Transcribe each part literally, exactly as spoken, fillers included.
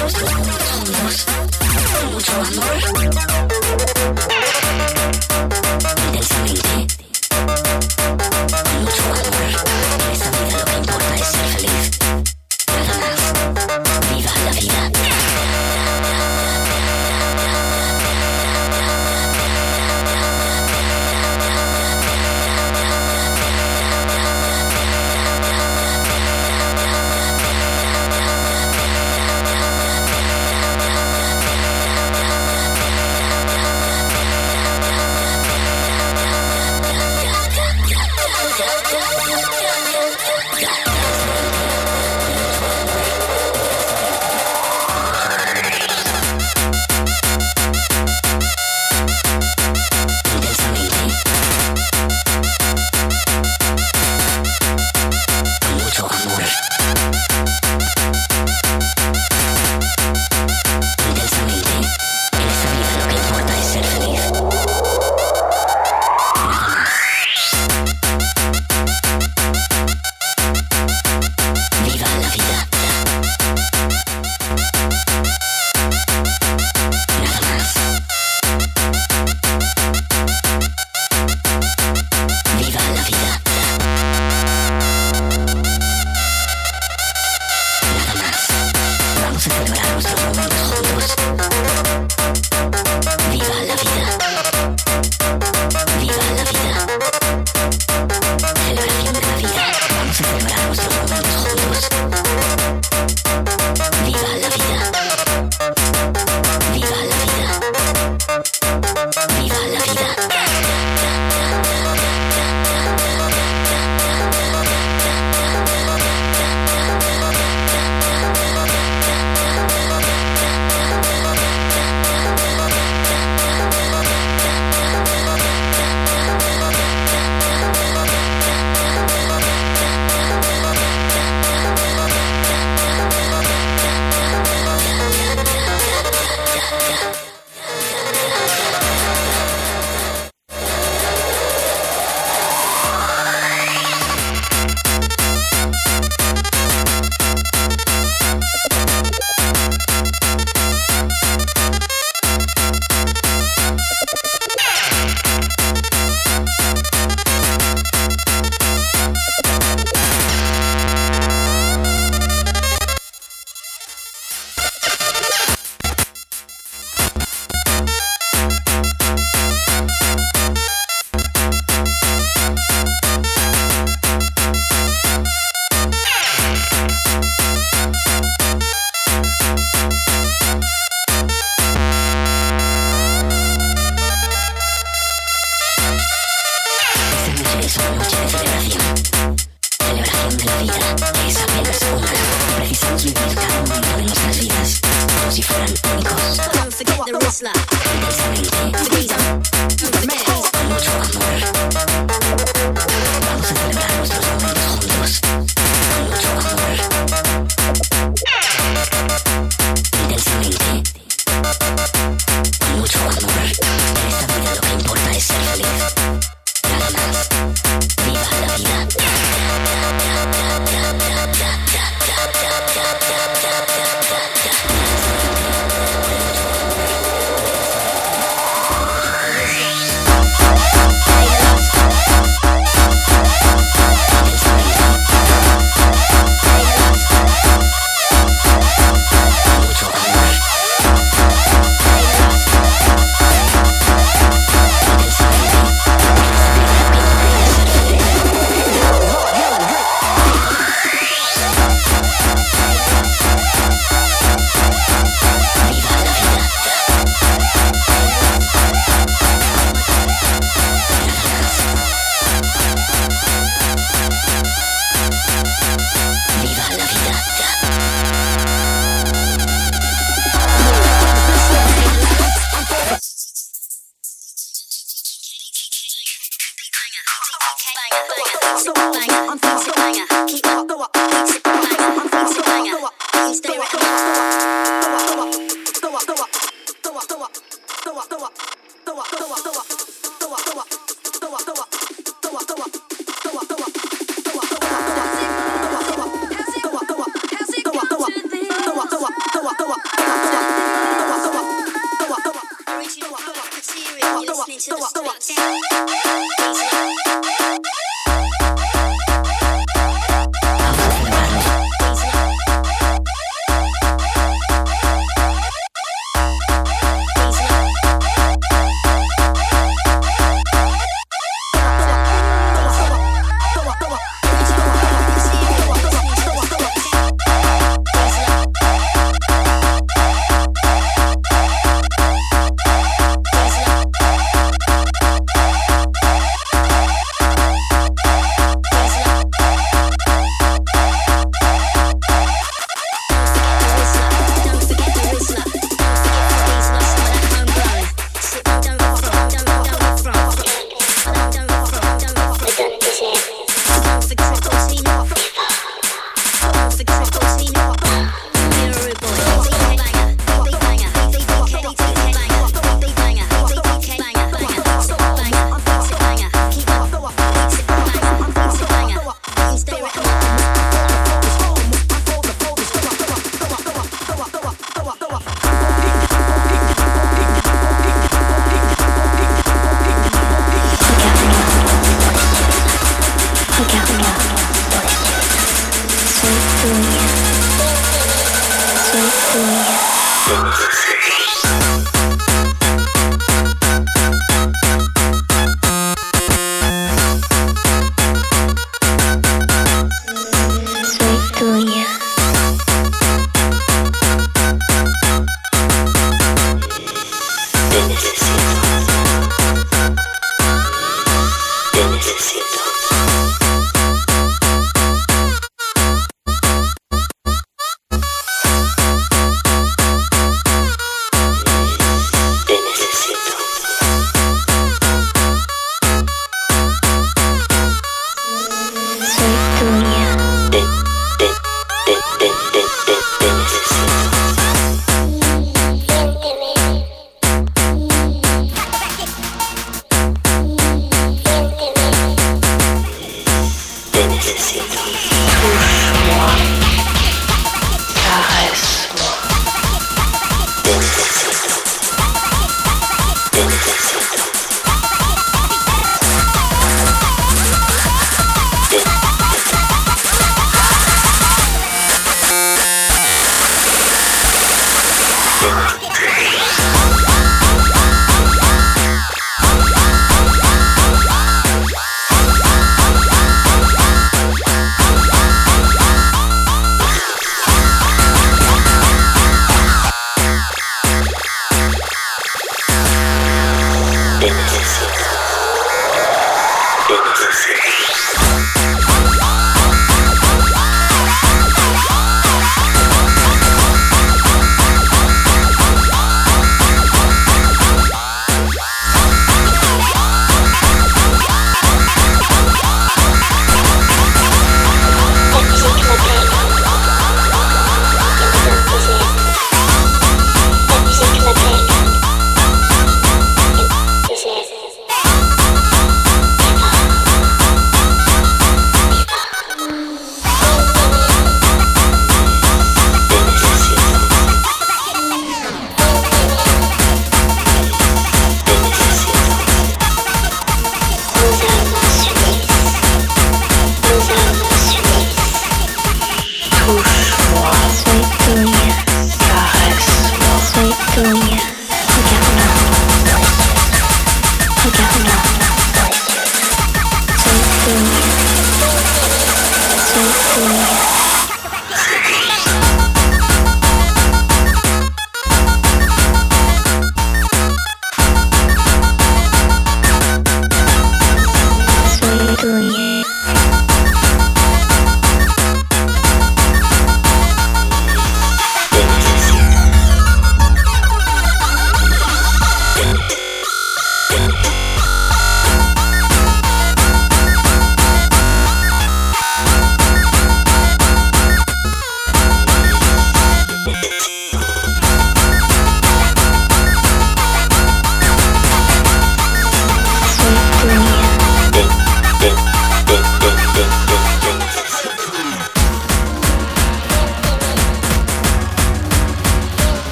Go up, go up, go up, go up, go up, go up, go up, go up.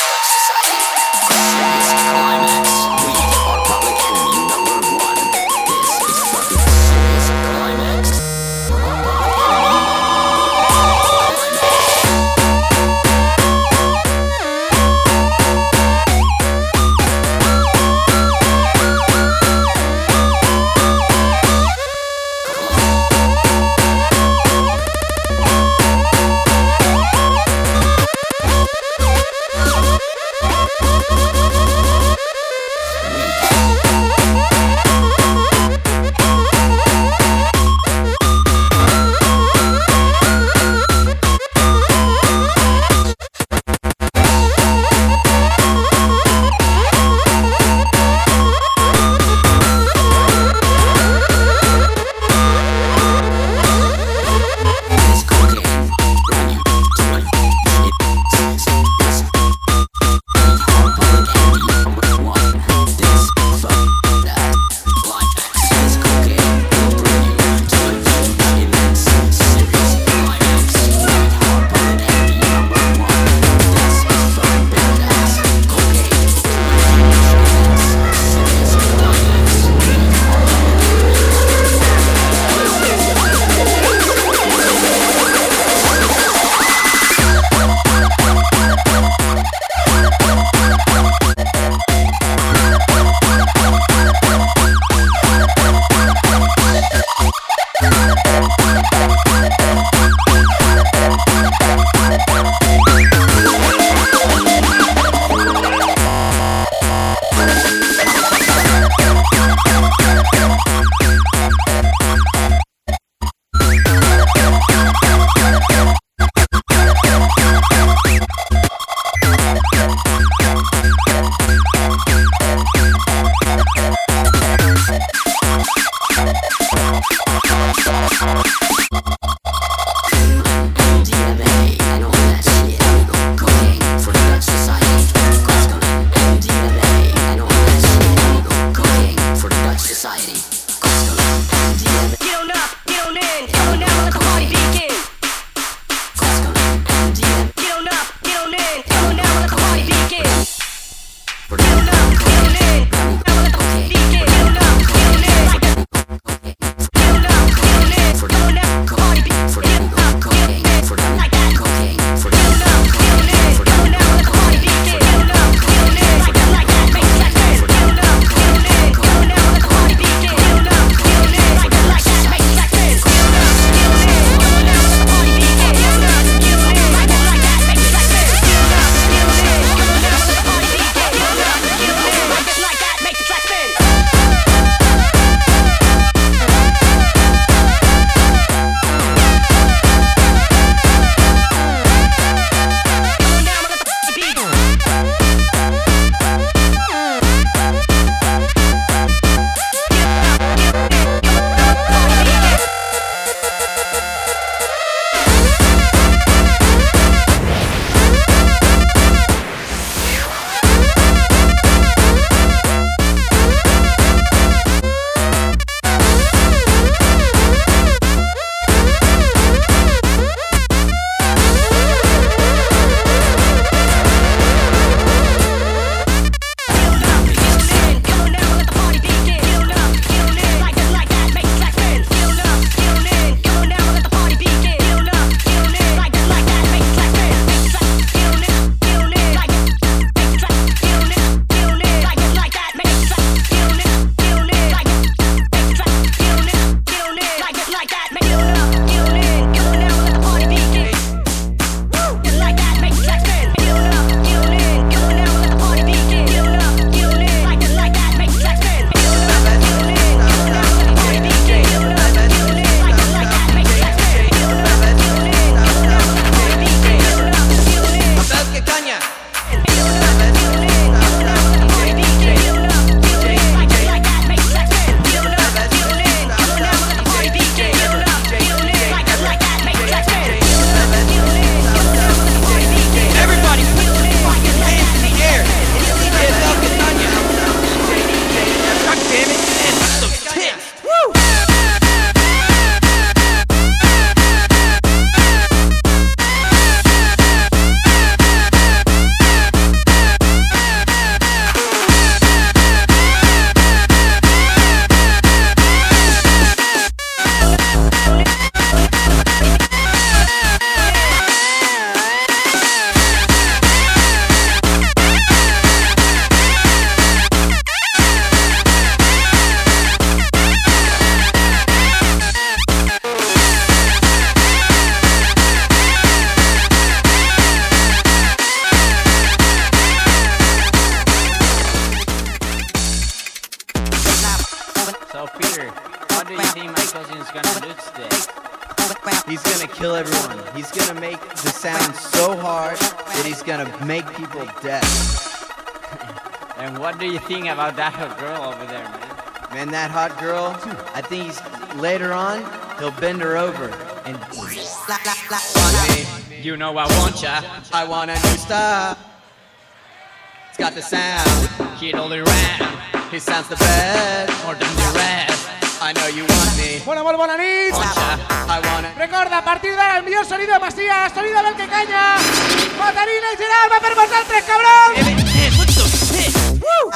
We'll be right back. gonna kill everyone. He's gonna make the sound so hard that he's gonna make people deaf. And what do you think about that girl over there, man? Man, that hot girl, I think he's, later on, he'll bend her over and... You know I want ya. I want a new star. It's got the sound. Kid all around. He sounds the best. More than the rest. I know you want me. Bueno, molt bona nit. I wanna... Recorda, a partir d'ara el millor sonido de Masia, sonido del que canya. Matarina i Gerard va per vosaltres, cabrón. Eh, eh, what the shit? Woo!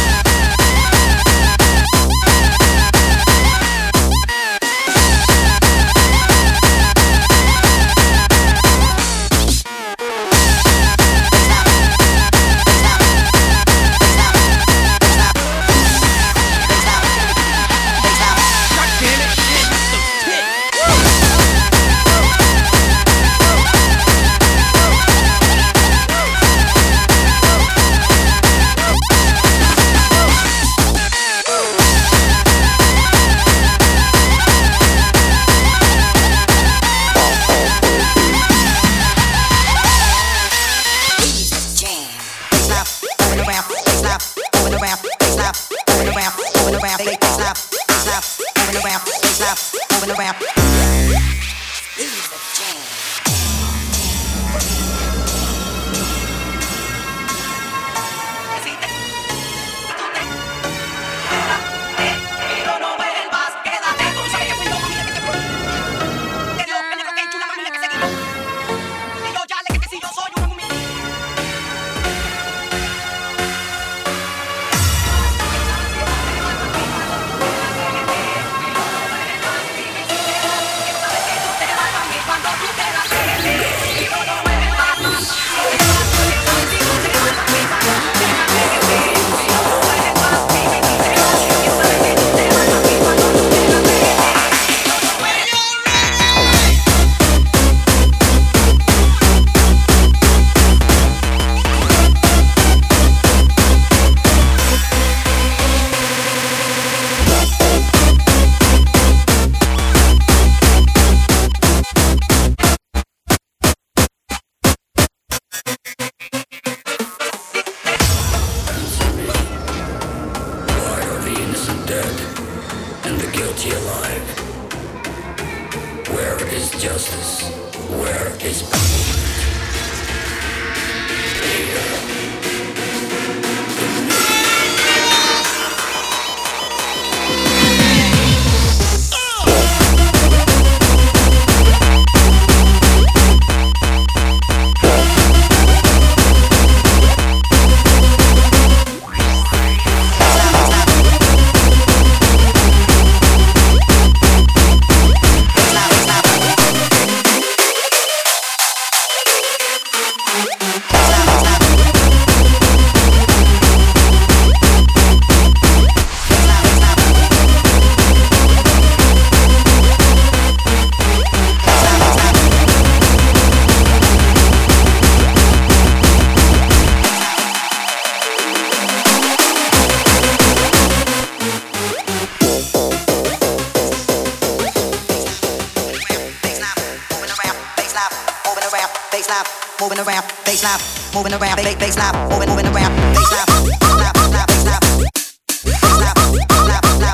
moving around, baseline, moving around, baseline, moving, moving around, baseline, baseline, baseline, baseline, baseline, baseline, baseline.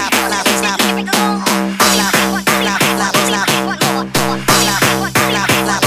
Blah, blah, blah, blah, blah.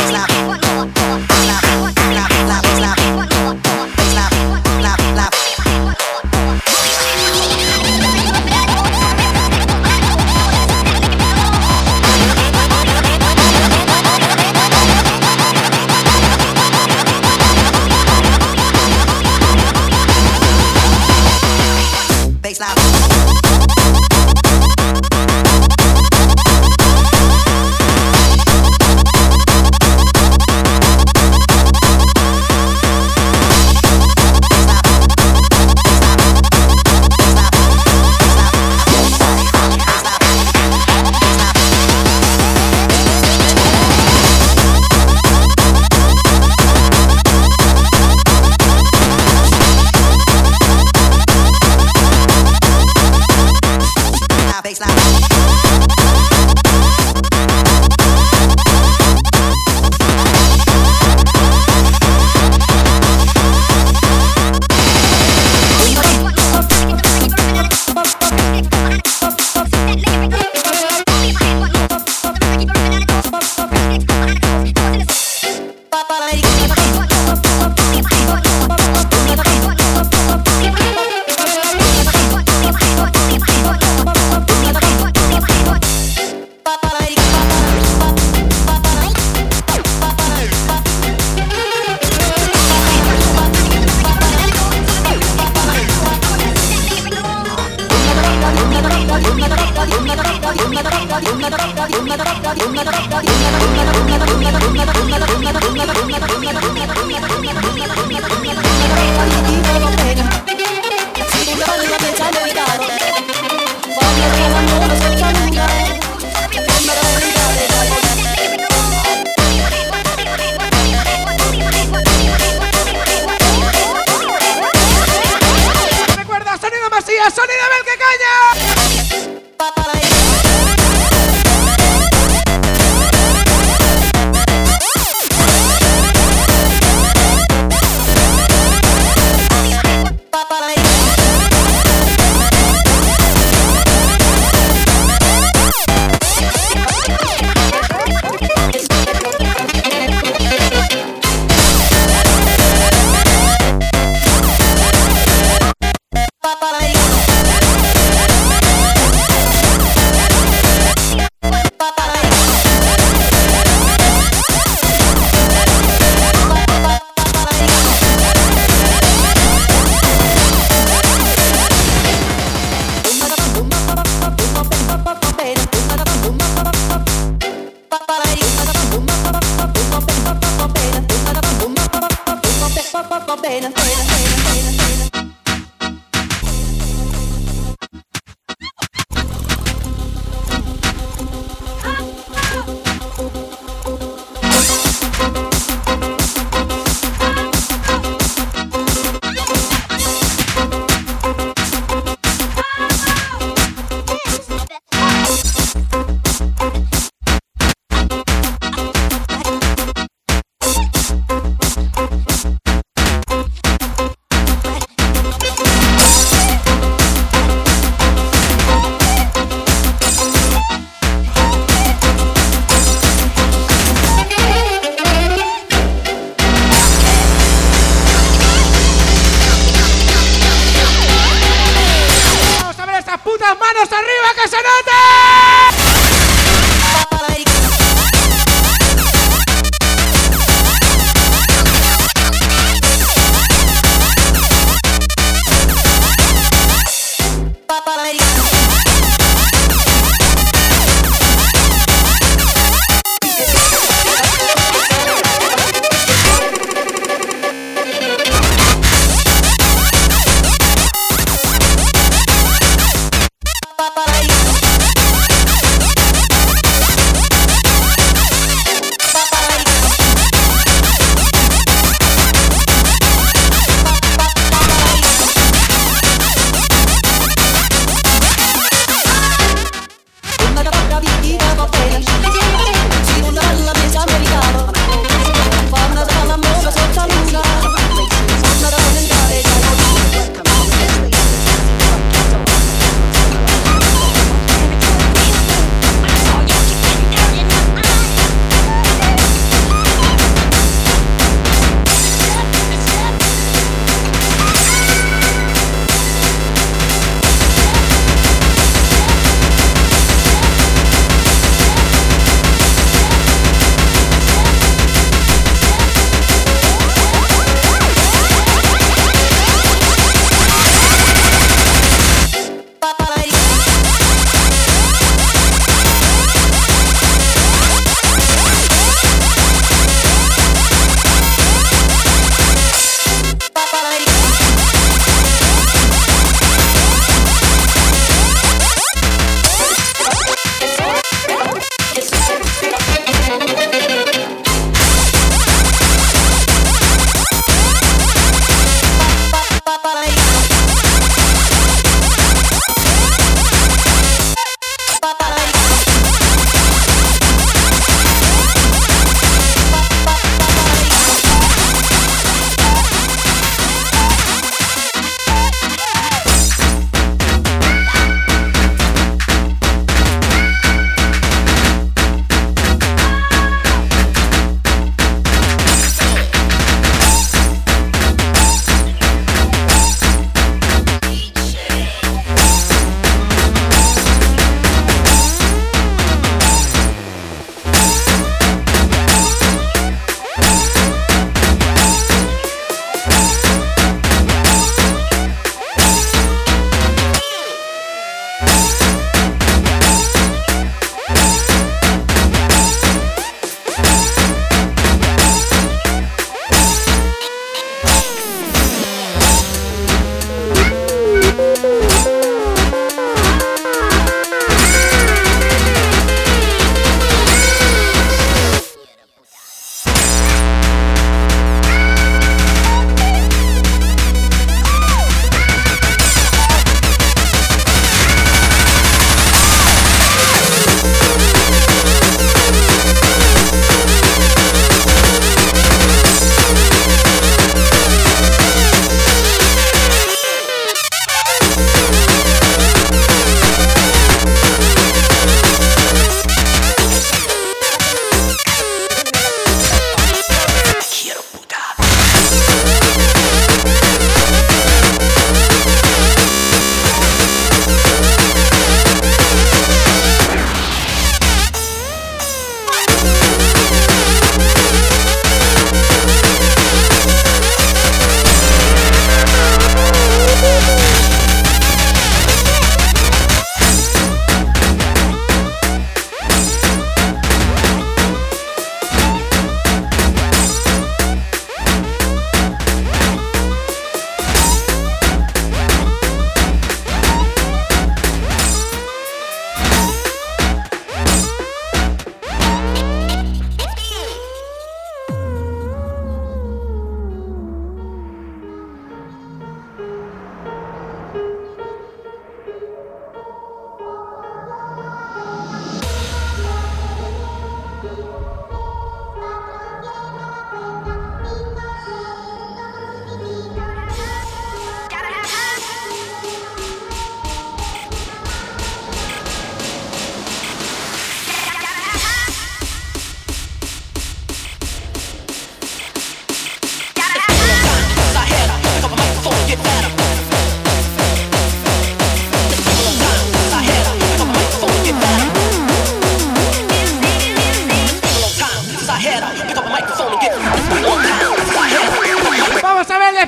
Recuerda, sonido Masías, sonido del que caña.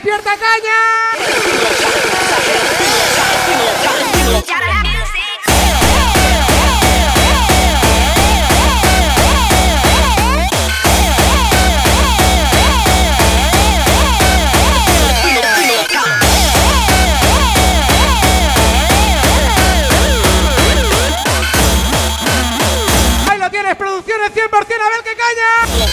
despierta Caña. Ahí lo tienes, producciones cien por cien Abel que Caña.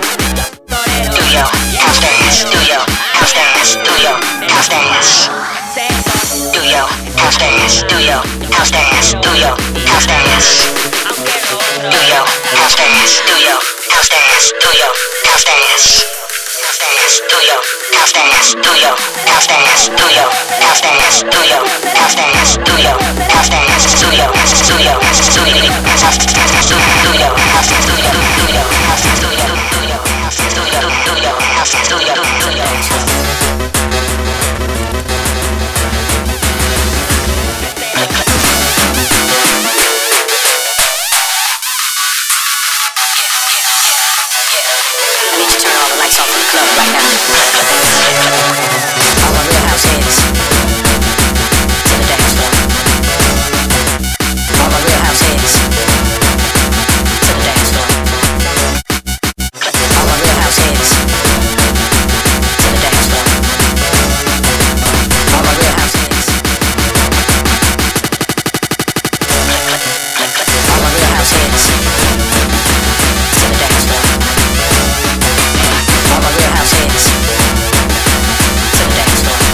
house dance, do your house dance, do your house dance. Do your house dance, do your house dance, do your house dance. Do your house dance, do your house dance, do your house dance. Do your house dance, do your house dance, do your house dance, do your house dance, do your house dance, do your do your do your house dance, do your house do your do your house do your do your house do your do your house do your do your. I need you to turn all the lights off in the club right now. All my real house heads to the dance floor. All my real house heads to the dance floor. All my real house heads to the dance floor. All my real house heads. All my real house heads to the dance floor. All my real house heads to the dance floor.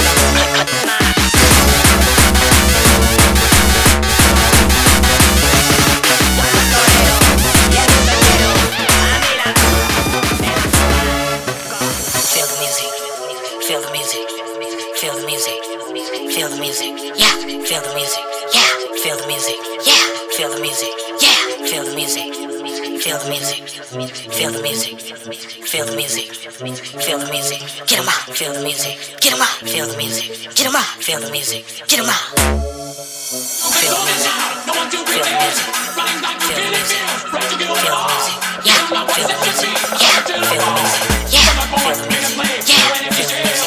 Feel the music, feel the music, feel the music, feel the music, yeah, feel the music, yeah, feel the music, yeah, feel the music, yeah, feel the music, feel the music, feel the music, feel the music, feel the music, get 'em out, feel the music, get 'em out, feel the music, get 'em out, feel the music, get 'em out. Feel the music, feel the music, feel the music, feel the music, yeah, feel the music, yeah, feel the music, yeah, feel the music, yeah, feel the music.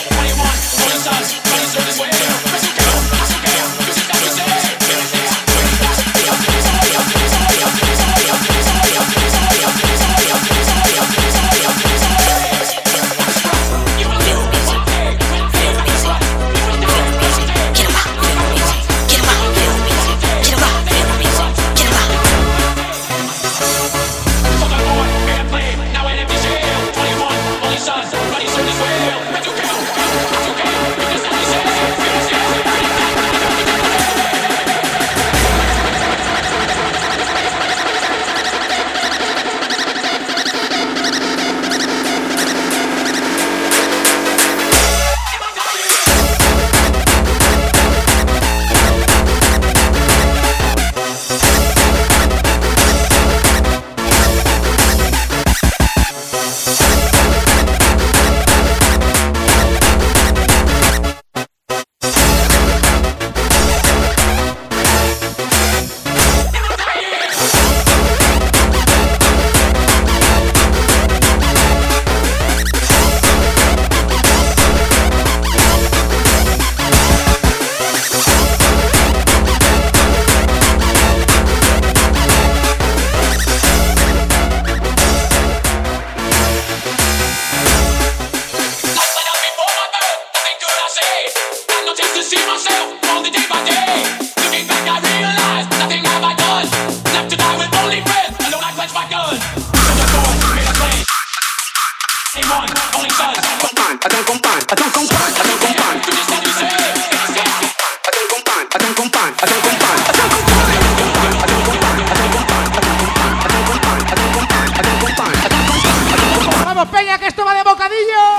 Vamos Peña, que esto va de bocadillo.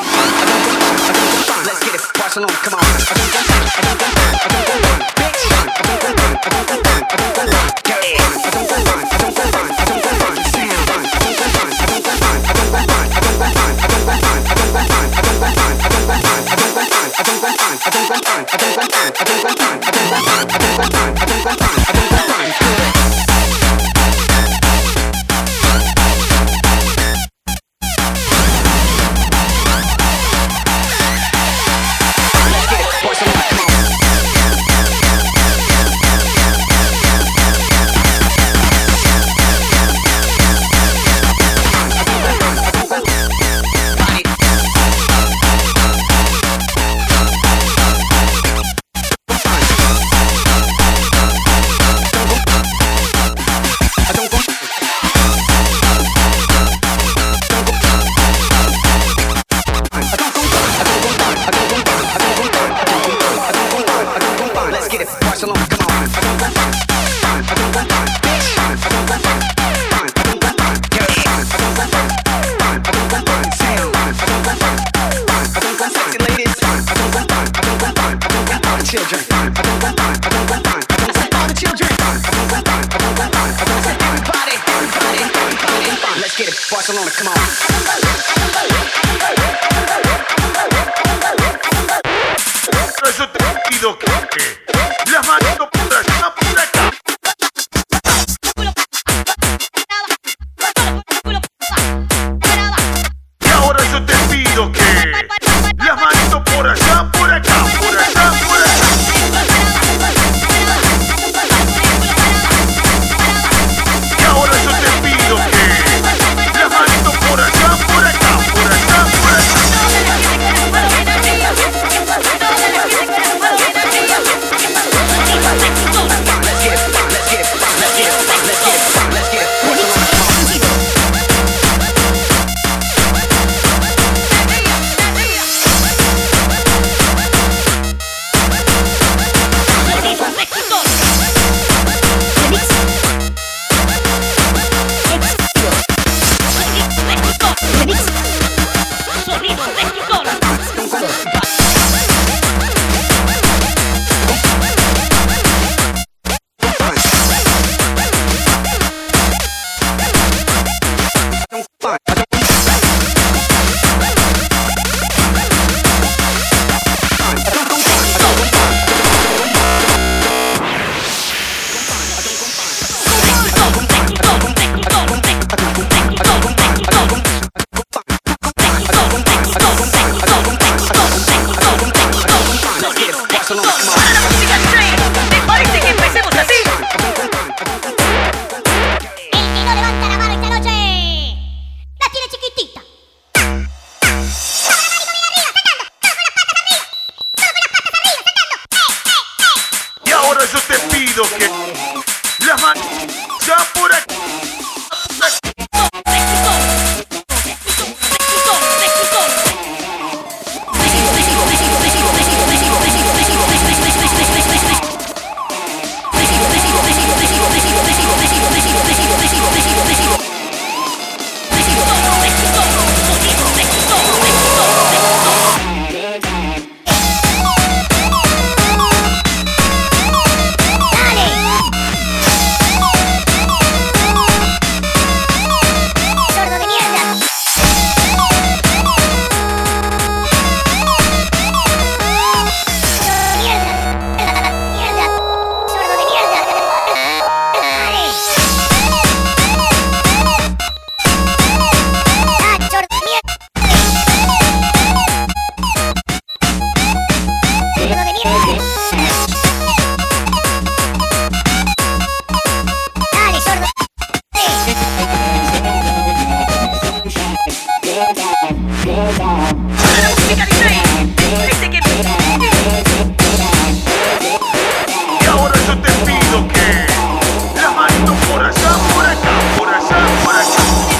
pido que las manos ya por aquí. Y ahora yo te pido que las manitos por allá, por acá, por allá, por acá.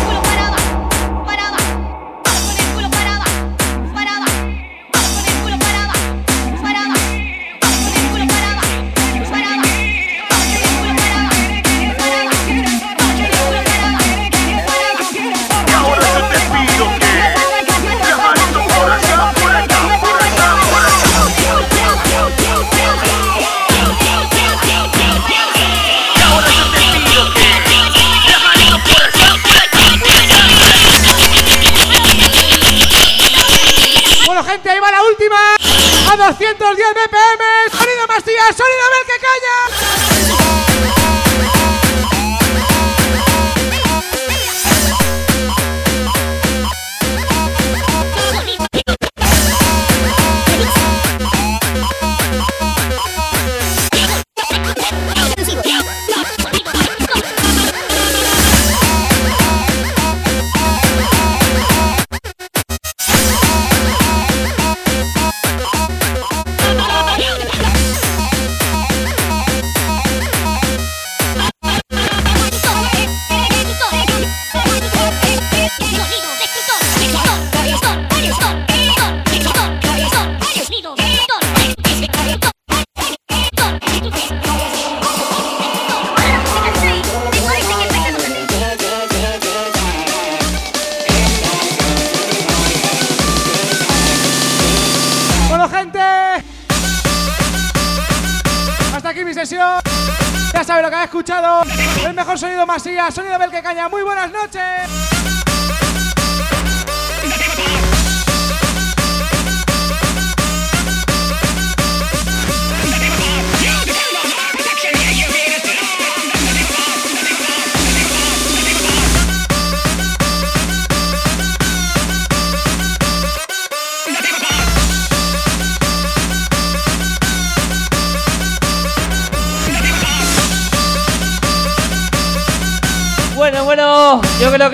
Y ahora yo te pido que las manitos por allá, por acá, por allá, por allá. Y ahora yo te pido que las manitos por allá, por acá, por allá. Bueno, gente, ahí va la última. A doscientos diez B P M. Sonido Masías, sonido Abel que caña. Bueno, gente, hasta aquí mi sesión. Ya sabes lo que habéis escuchado. El mejor sonido Masías, sonido Abel que caña. Muy buenas noches. Bueno, bueno, yo creo que